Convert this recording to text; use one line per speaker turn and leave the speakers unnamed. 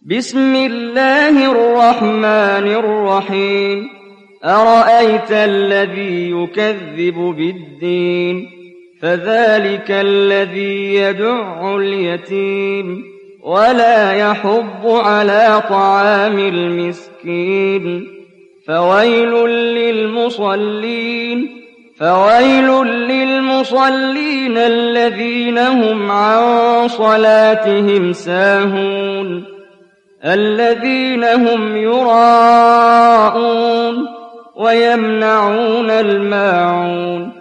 بسم الله الرحمن الرحيم أرأيت الذي يكذب بالدين فذلك الذي يدع اليتيم ولا يحض على طعام المسكين فويل للمصلين الذين هم عن صلاتهم ساهون الذين هم يراءون ويمنعون الماعون